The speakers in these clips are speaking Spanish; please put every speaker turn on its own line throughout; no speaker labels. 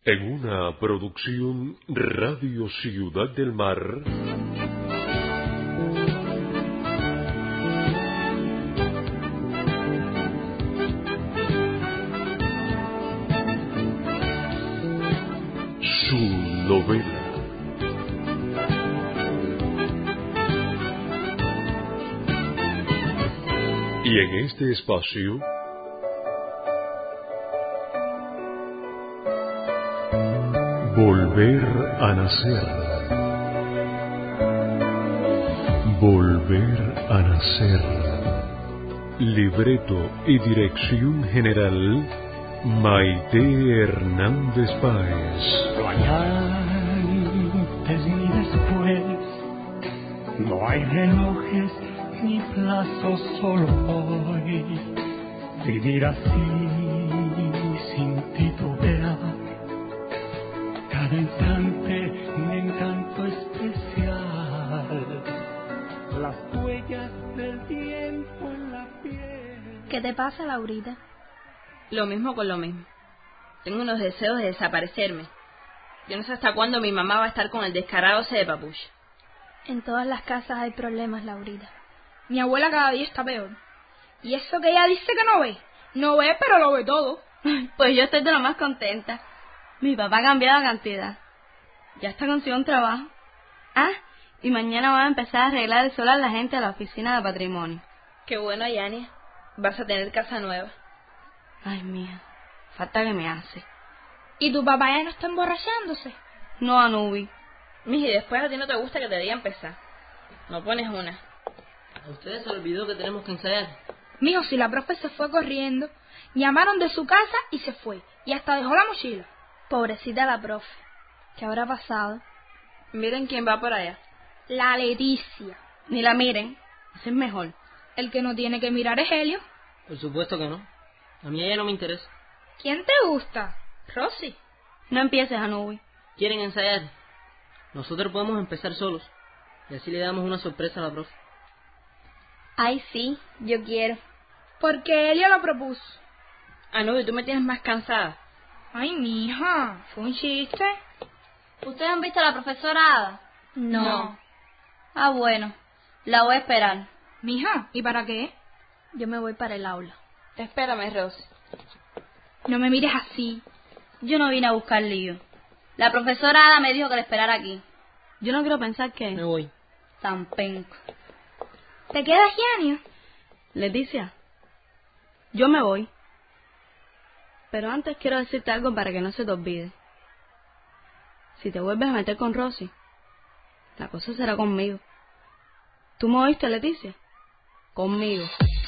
En una producción Radio Ciudad del Mar. Su novela. Y en este espacio Volver a nacer. Volver a nacer. Libreto y dirección general Maite Hernández Páez.
No hay antes ni después, no hay relojes ni plazos, solo hoy. Vivir así sin titubear, cada instante un encanto especial, las huellas del tiempo en la piel.
¿Qué te pasa, Laurita?
Lo mismo con lo mismo. Tengo unos deseos de desaparecerme. Yo no sé hasta cuándo mi mamá va a estar con el descarado ese de Papucho.
En todas las casas hay problemas, Laurita.
Mi abuela cada día está peor. Y eso que ella dice que no ve, pero lo ve todo.
Pues yo estoy de lo más contenta. Mi papá ha cambiado de cantidad. Ya está consiguió un trabajo. Ah, y mañana va a empezar a arreglar el solar la gente de la oficina de patrimonio. Qué bueno, Yania. Vas a tener casa nueva. Ay, mía, falta que me hace.
¿Y tu papá ya no está emborrachándose?
No, Anubi. Miji, después a ti no te gusta que te diga empezar. No pones una.
¿A ustedes se olvidó que tenemos que ensayar?
Mijo, si la profe se fue corriendo, llamaron de su casa y se fue. Y hasta dejó la mochila.
Pobrecita la profe. ¿Qué habrá pasado?
Miren quién va por allá.
La Leticia.
Ni la miren. Así es mejor.
El que no tiene que mirar es Helio.
Por supuesto que no. A mí ella no me interesa.
¿Quién te gusta? Rosy.
No empieces, Anubi.
¿Quieren ensayar? Nosotros podemos empezar solos. Y así le damos una sorpresa a la profe.
Ay, sí, yo quiero.
Porque Helio lo propuso.
Anubi, tú me tienes más cansada.
Ay, mija, fue un chiste.
¿Ustedes han visto a la profesora Ada?
No.
Ah, bueno, la voy a esperar.
Mija, ¿y para qué?
Yo me voy para el aula.
Espérame, Rosy.
No me mires así.
Yo no vine a buscar lío. La profesora Ada me dijo que la esperara aquí.
Yo no quiero pensar que...
Me voy.
Tan penco.
¿Te quedas, Yania?
Leticia, yo me voy. Pero antes quiero decirte algo para que no se te olvide. Si te vuelves a meter con Rosy, la cosa será conmigo. ¿Tú me oíste, Leticia? Conmigo.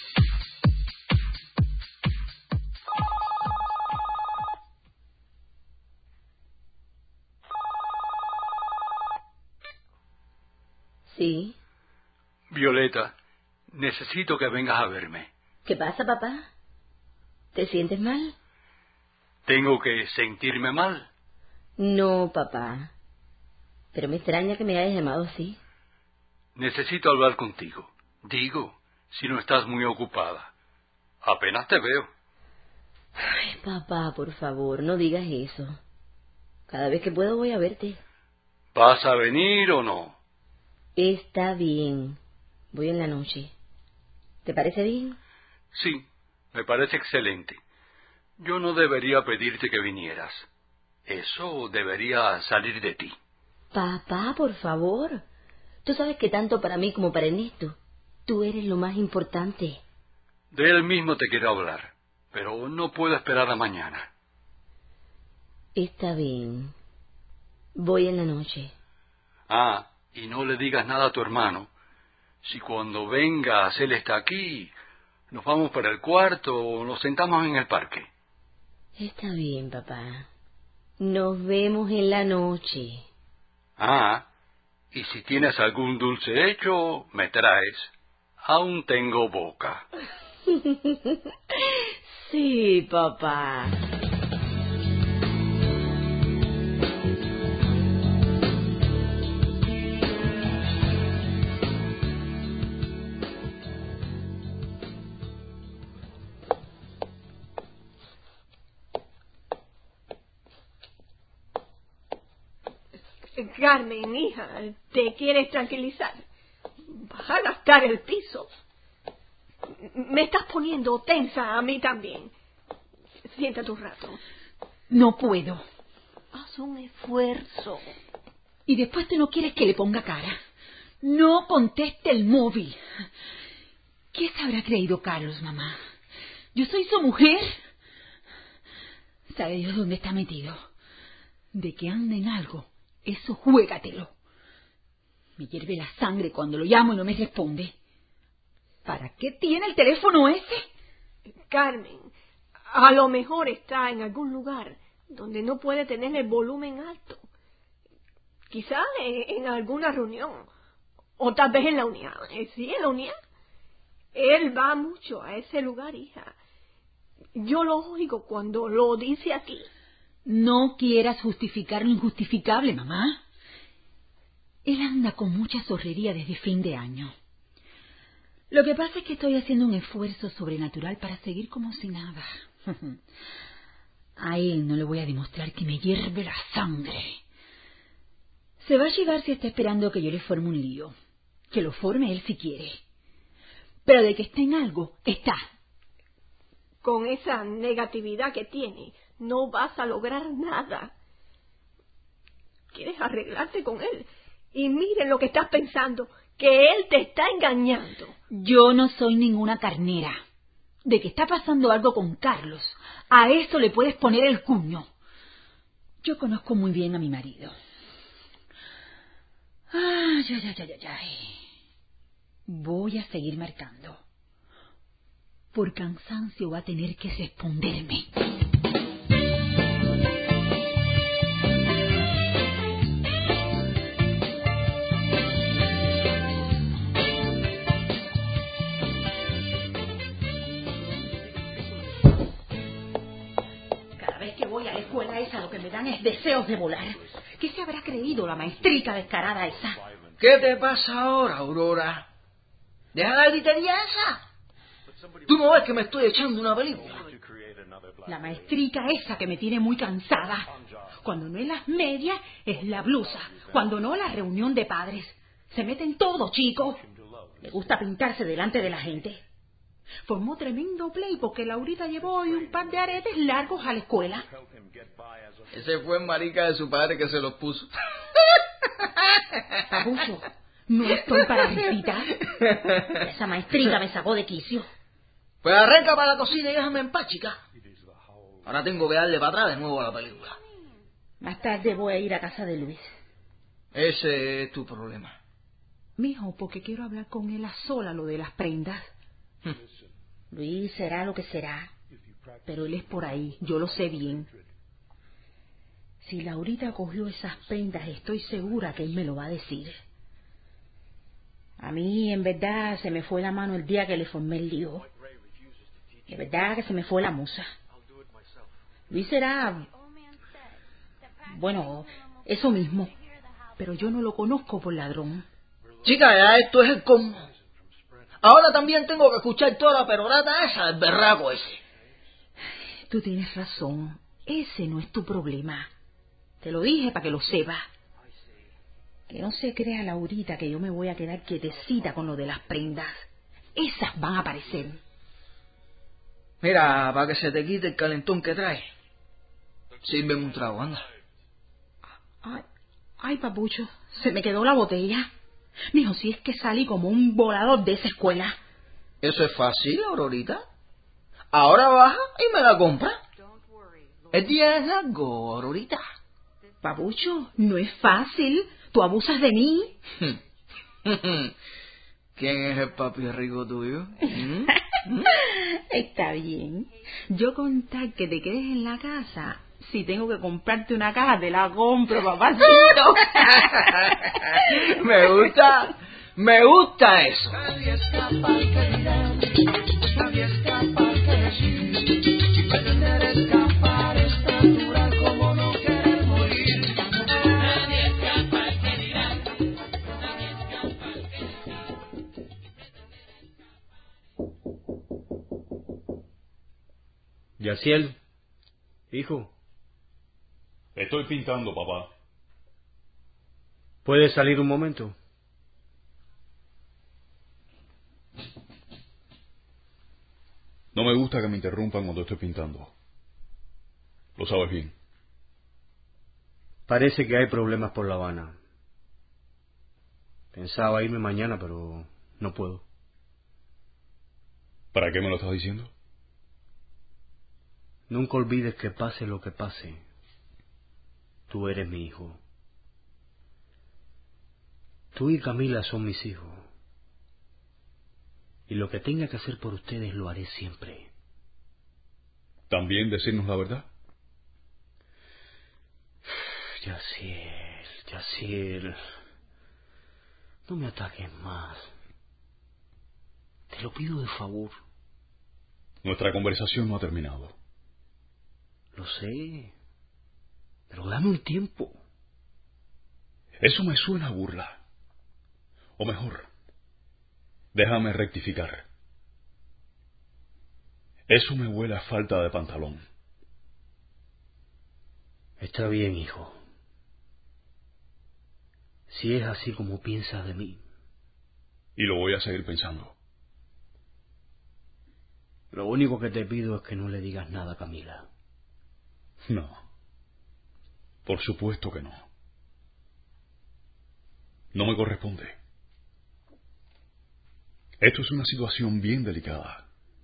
Sí.
Violeta, necesito que vengas a verme.
¿Qué pasa, papá? ¿Te sientes mal?
¿Tengo que sentirme mal?
No, papá. Pero me extraña que me hayas llamado así.
Necesito hablar contigo. Digo, si no estás muy ocupada. Apenas te veo.
Ay, papá, por favor, no digas eso. Cada vez que puedo voy a verte.
¿Vas a venir o no?
Está bien. Voy en la noche. ¿Te parece bien?
Sí, me parece excelente. Yo no debería pedirte que vinieras. Eso debería salir de ti.
Papá, por favor. Tú sabes que tanto para mí como para Ernesto, tú eres lo más importante.
De él mismo te quiero hablar, pero no puedo esperar a mañana.
Está bien. Voy en la noche.
Ah, y no le digas nada a tu hermano. Si cuando vengas él está aquí, nos vamos para el cuarto o nos sentamos en el parque.
Está bien, papá. Nos vemos en la noche.
Ah, y si tienes algún dulce hecho, me traes. Aún tengo boca.
Sí, papá.
Carmen, hija, ¿te quieres tranquilizar? Vas a gastar el piso. Me estás poniendo tensa a mí también. Siéntate un rato.
No puedo.
Haz un esfuerzo.
Y después tú no quieres que le ponga cara. No conteste el móvil. ¿Qué se habrá creído Carlos, mamá? ¿Yo soy su mujer? ¿Sabe Dios dónde está metido? De que anda en algo, eso juégatelo. Me hierve la sangre cuando lo llamo y no me responde. ¿Para qué tiene el teléfono ese?
Carmen, a lo mejor está en algún lugar donde no puede tener el volumen alto. Quizás en alguna reunión. O tal vez en la unidad. Sí, en la unidad. Él va mucho a ese lugar, hija. Yo lo oigo cuando lo dice aquí.
No quieras justificar lo injustificable, mamá. Él anda con mucha zorrería desde fin de año. Lo que pasa es que estoy haciendo un esfuerzo sobrenatural para seguir como si nada. A él no le voy a demostrar que me hierve la sangre. Se va a llegar si está esperando que yo le forme un lío. Que lo forme él si quiere. Pero de que esté en algo, está.
Con esa negatividad que tiene, no vas a lograr nada. Quieres arreglarte con él. Y miren lo que estás pensando, que él te está engañando.
Yo no soy ninguna carnera. De que está pasando algo con Carlos, a eso le puedes poner el cuño. Yo conozco muy bien a mi marido. Ay. Voy a seguir marcando. Por cansancio va a tener que responderme. Cada vez que voy a la escuela esa lo que me dan es deseos de volar. ¿Qué se habrá creído la maestrica descarada esa?
¿Qué te pasa ahora, Aurora? ¿Deja la gritería esa? ¿Tú no ves que me estoy echando una película?
La maestrica esa que me tiene muy cansada. Cuando no es las medias, es la blusa. Cuando no, la reunión de padres. Se mete en todo, chico. Le gusta pintarse delante de la gente. Formó tremendo play porque Laurita llevó hoy un par de aretes largos a la escuela.
Ese fue el marica de su padre que se los puso.
Papucho, no estoy para risitar. Esa maestrica me sacó de quicio.
Pues arranca para la cocina y déjame en paz, chica. Ahora tengo que darle para atrás de nuevo a la película.
Más tarde voy a ir a casa de Luis.
Ese es tu problema.
Mijo, porque quiero hablar con él a sola lo de las prendas. Luis será lo que será, pero él es por ahí, yo lo sé bien. Si Laurita cogió esas prendas, estoy segura que él me lo va a decir. A mí, en verdad, se me fue la mano el día que le formé el lío. De verdad que se me fue la musa. Luis será... bueno, eso mismo. Pero yo no lo conozco por ladrón.
Chica, ya esto es el colmo. Ahora también tengo que escuchar toda la perorata esa del berraco ese.
Tú tienes razón. Ese no es tu problema. Te lo dije para que lo sepas. Que no se crea Laurita que yo me voy a quedar quietecita con lo de las prendas. Esas van a aparecer.
Mira, para que se te quite el calentón que traes, sírveme un trago, anda.
Ay, papucho, se me quedó la botella. Mijo, si es que salí como un volador de esa escuela.
Eso es fácil, Aurorita. Ahora baja y me la compra. El día es largo, Aurorita.
Papucho, no es fácil. Tú abusas de mí.
¿Quién es el papi rico tuyo?
Está bien. Yo con tal que te quedes en la casa, si tengo que comprarte una caja, te la compro, papacito.
Me gusta eso.
Nadie escapa al que dirán, nadie escapa al que decir. Pretender escapar es tan natural como no querer morir. Nadie escapa al que dirán, nadie escapa al que decir.
Yaciel, hijo.
Estoy pintando, papá.
¿Puedes salir un momento?
No me gusta que me interrumpan cuando estoy pintando. Lo sabes bien.
Parece que hay problemas por La Habana. Pensaba irme mañana, pero no puedo.
¿Para qué me lo estás diciendo?
Nunca olvides que pase lo que pase, tú eres mi hijo. Tú y Camila son mis hijos. Y lo que tenga que hacer por ustedes lo haré siempre.
¿También decirnos la verdad?
Yaciel, no me ataques más. Te lo pido de favor.
Nuestra conversación no ha terminado.
Lo sé, pero dame un tiempo.
Eso me suena a burla. O mejor, déjame rectificar. Eso me huele a falta de pantalón.
Está bien, hijo. Si es así como piensas de mí.
Y lo voy a seguir pensando.
Lo único que te pido es que no le digas nada a Camila.
No. Por supuesto que no. No me corresponde. Esto es una situación bien delicada.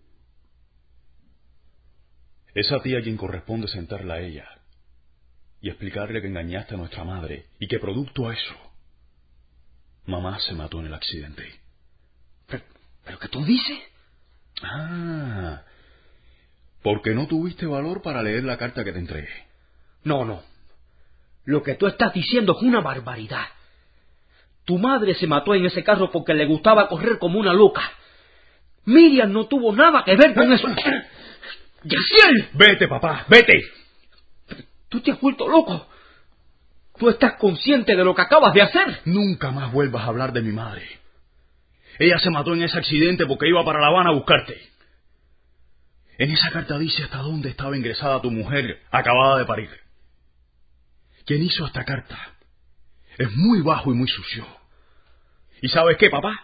Es a ti a quien corresponde sentarla a ella y explicarle que engañaste a nuestra madre y que producto a eso, mamá se mató en el accidente.
¿Pero qué tú dices?
Ah, porque no tuviste valor para leer la carta que te entregué.
No. Lo que tú estás diciendo es una barbaridad. Tu madre se mató en ese carro porque le gustaba correr como una loca. Miriam no tuvo nada que ver con eso. ¡Yaciel!
Vete, papá, vete.
Tú te has vuelto loco. ¿Tú estás consciente de lo que acabas de hacer?
Nunca más vuelvas a hablar de mi madre. Ella se mató en ese accidente porque iba para La Habana a buscarte. En esa carta dice hasta dónde estaba ingresada tu mujer acabada de parir. Quien hizo esta carta es muy bajo y muy sucio. ¿Y sabes qué, papá?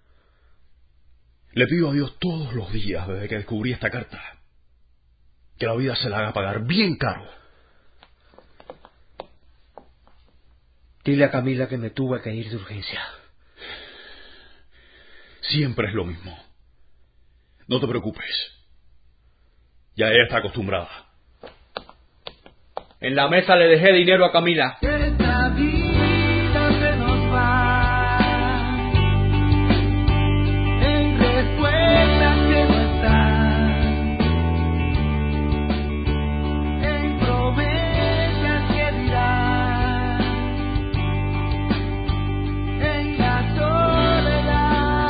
Le pido a Dios todos los días desde que descubrí esta carta que la vida se la haga pagar bien caro.
Dile a Camila que me tuve que ir de urgencia.
Siempre es lo mismo. No te preocupes. Ya ella está acostumbrada.
En la mesa le dejé dinero a Camila.
Esta vida se nos va en respuestas que no están, en promesas que dirán, en la soledad,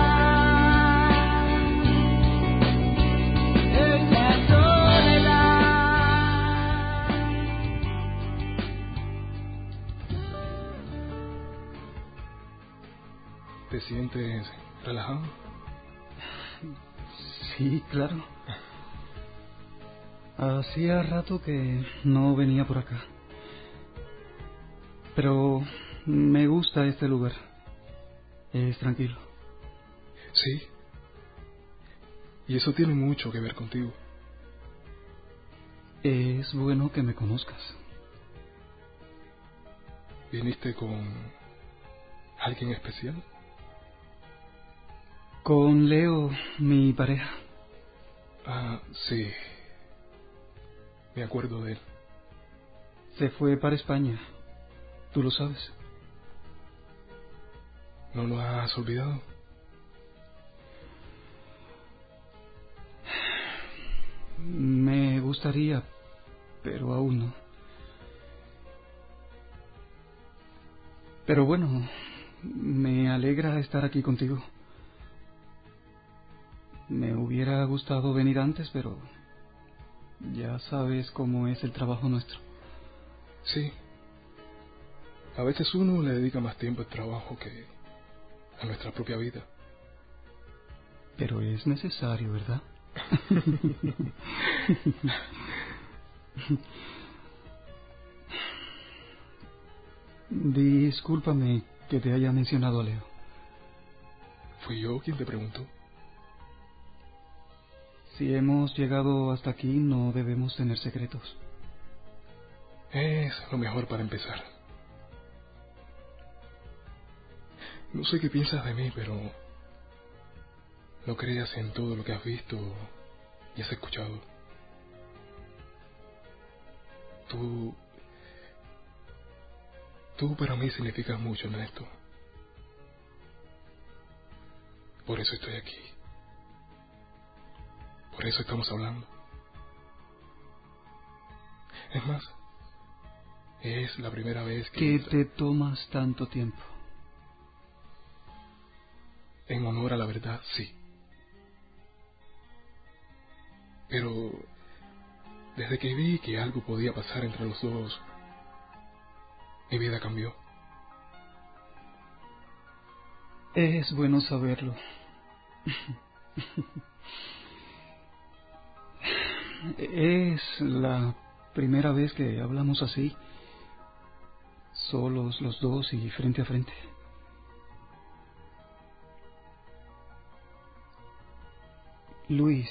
en la soledad.
¿Te sientes relajado?
Sí, claro. Hacía rato que no venía por acá. Pero me gusta este lugar. Es tranquilo.
Sí. Y eso tiene mucho que ver contigo.
Es bueno que me conozcas.
¿Viniste con alguien especial?
Con Leo, mi pareja.
Ah, sí. Me acuerdo de él.
Se fue para España. ¿Tú lo sabes?
¿No lo has olvidado?
Me gustaría, pero aún no. Pero bueno, me alegra estar aquí contigo. Me hubiera gustado venir antes, pero ya sabes cómo es el trabajo nuestro.
Sí. A veces uno le dedica más tiempo al trabajo que a nuestra propia vida.
Pero es necesario, ¿verdad? Discúlpame que te haya mencionado a Leo.
Fui yo quien te preguntó.
Si hemos llegado hasta aquí, no debemos tener secretos.
Es lo mejor para empezar. No sé qué piensas de mí, pero no creas en todo lo que has visto y has escuchado. Tú para mí significas mucho en esto. Por eso estoy aquí. Por eso estamos hablando. Es más, es la primera vez que...
¿Qué te tomas tanto tiempo?
En honor a la verdad, sí. Pero desde que vi que algo podía pasar entre los dos, mi vida cambió.
Es bueno saberlo. Es la primera vez que hablamos así, solos los dos y frente a frente. Luis,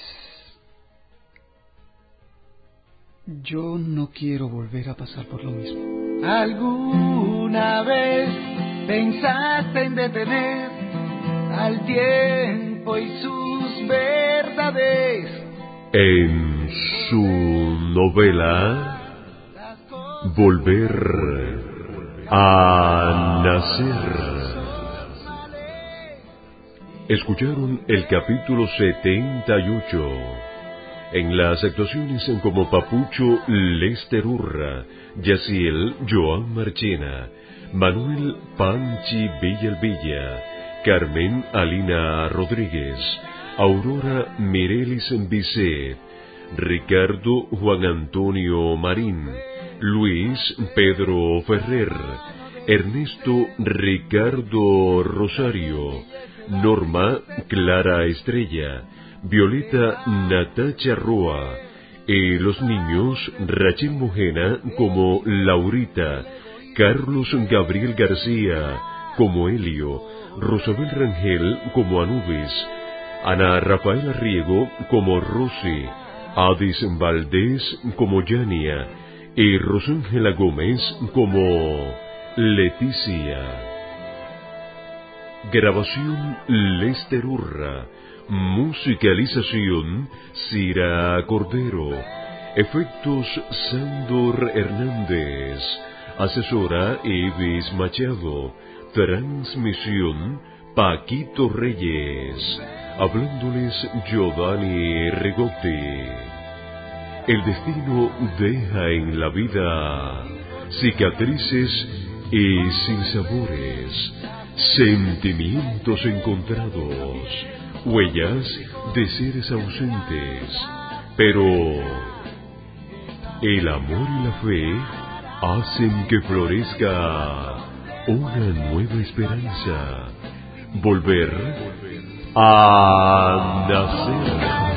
yo no quiero volver a pasar por lo mismo.
¿Alguna vez pensaste en detener al tiempo y sus verdades?
En su novela Volver a nacer. Escucharon el capítulo 78. En las actuaciones como Papucho Lester Urra, Yaciel Joan Marchena, Manuel Panchi Villalvilla, Carmen Alina Rodríguez, Aurora Mirelis Bisset, Ricardo Juan Antonio Marín, Luis Pedro Ferrer, Ernesto Ricardo Rosario, Norma Clara Estrella, Violeta Natacha Roa, y los niños Rachel Mojena como Laurita, Carlos Gabriel García como Helio, Rosabel Rangel como Anubis, Ana Rafaela Riego como Rosy, Adis Valdés como Yania y Rosángela Gómez como Leticia. Grabación Lester Urra. Musicalización Cira Cordero. Efectos Sándor Hernández. Asesora Evis Machado. Transmisión Paquito Reyes. Hablándoles Giovanni Rigotti. El destino deja en la vida cicatrices y sinsabores, sentimientos encontrados, huellas de seres ausentes, pero el amor y la fe hacen que florezca una nueva esperanza, volver a nacer.